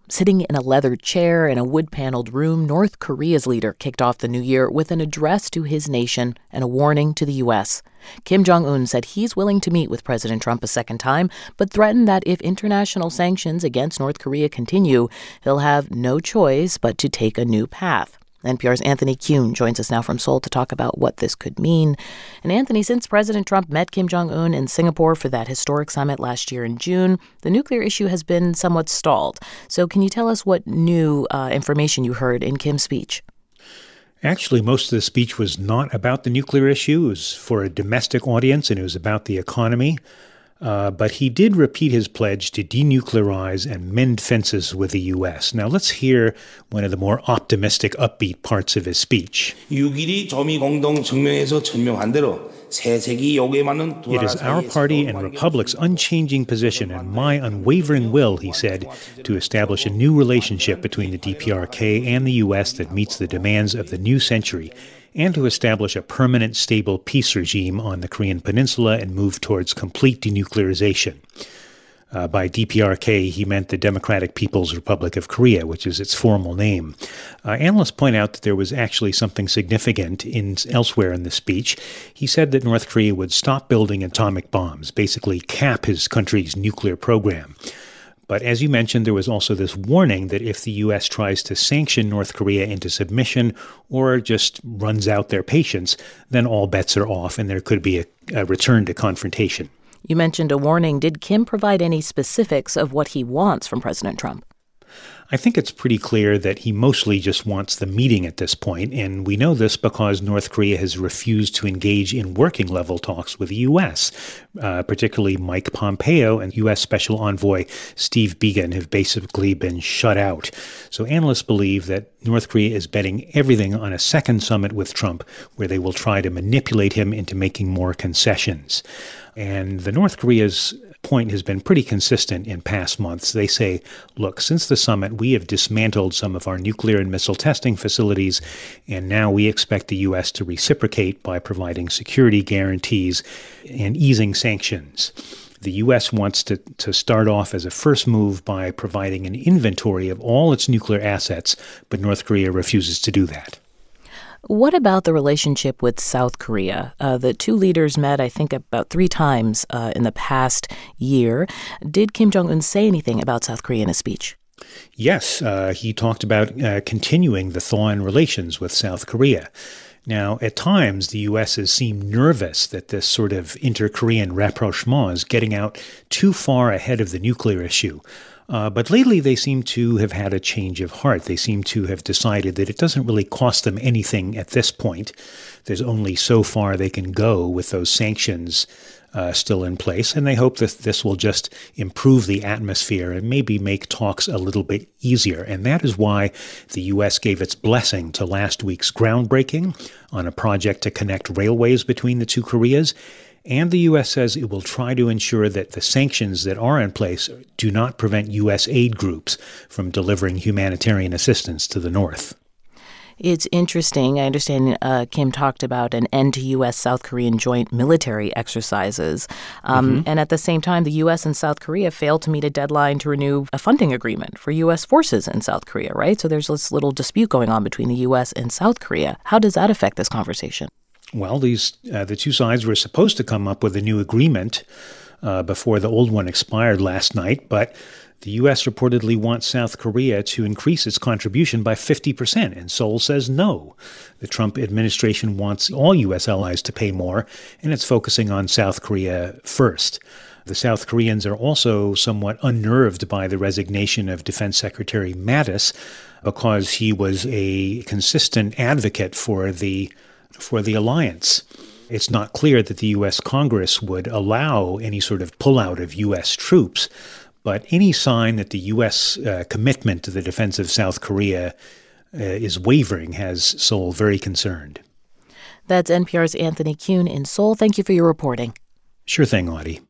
Sitting in a leather chair in a wood-paneled room, North Korea's leader kicked off the new year with an address to his nation and a warning to the U.S. Kim Jong-un said he's willing to meet with President Trump a second time, but threatened that if international sanctions against North Korea continue, he'll have no choice but to take a new path. NPR's Anthony Kuhn joins us now from Seoul to talk about what this could mean. And Anthony, since President Trump met Kim Jong-un in Singapore for that historic summit last year in June, the nuclear issue has been somewhat stalled. So can you tell us what new information you heard in Kim's speech? Actually, most of the speech was not about the nuclear issue. It was for a domestic audience, and it was about the economy. But he did repeat his pledge to denuclearize and mend fences with the U.S. Now let's hear one of the more optimistic, upbeat parts of his speech. It is our party and Republic's unchanging position and my unwavering will, he said, to establish a new relationship between the DPRK and the U.S. that meets the demands of the new century, and to establish a permanent, stable peace regime on the Korean peninsula and move towards complete denuclearization. By DPRK, he meant the Democratic People's Republic of Korea, which is its formal name. Analysts point out that there was actually something significant elsewhere in the speech. He said that North Korea would stop building atomic bombs, basically cap his country's nuclear program. But as you mentioned, there was also this warning that if the U.S. tries to sanction North Korea into submission or just runs out their patience, then all bets are off and there could be a return to confrontation. You mentioned a warning. Did Kim provide any specifics of what he wants from President Trump? I think it's pretty clear that he mostly just wants the meeting at this point, and we know this because North Korea has refused to engage in working-level talks with the U.S., particularly Mike Pompeo and U.S. Special Envoy Steve Biegun have basically been shut out. So analysts believe that North Korea is betting everything on a second summit with Trump, where they will try to manipulate him into making more concessions. And the North Korea's point has been pretty consistent in past months. They say, look, since the summit, we have dismantled some of our nuclear and missile testing facilities, and now we expect the U.S. to reciprocate by providing security guarantees and easing sanctions. The U.S. wants to start off as a first move by providing an inventory of all its nuclear assets, but North Korea refuses to do that. What about the relationship with South Korea? The two leaders met, I think, about 3 times in the past year. Did Kim Jong-un say anything about South Korea in his speech? Yes, he talked about continuing the thaw in relations with South Korea. Now, at times, the U.S. has seemed nervous that this sort of inter-Korean rapprochement is getting out too far ahead of the nuclear issue. But lately, they seem to have had a change of heart. They seem to have decided that it doesn't really cost them anything at this point. There's only so far they can go with those sanctions still in place, and they hope that this will just improve the atmosphere and maybe make talks a little bit easier. And that is why the U.S. gave its blessing to last week's groundbreaking on a project to connect railways between the two Koreas. And the U.S. says it will try to ensure that the sanctions that are in place do not prevent U.S. aid groups from delivering humanitarian assistance to the north. It's interesting. I understand Kim talked about an end to U.S.-South Korean joint military exercises. And at the same time, the U.S. and South Korea failed to meet a deadline to renew a funding agreement for U.S. forces in South Korea, right? So there's this little dispute going on between the U.S. and South Korea. How does that affect this conversation? Well, the two sides were supposed to come up with a new agreement before the old one expired last night, but the U.S. reportedly wants South Korea to increase its contribution by 50%, and Seoul says no. The Trump administration wants all U.S. allies to pay more, and it's focusing on South Korea first. The South Koreans are also somewhat unnerved by the resignation of Defense Secretary Mattis because he was a consistent advocate for the alliance. It's not clear that the U.S. Congress would allow any sort of pullout of U.S. troops, but any sign that the U.S. Commitment to the defense of South Korea is wavering has Seoul very concerned. That's NPR's Anthony Kuhn in Seoul. Thank you for your reporting. Sure thing, Audie.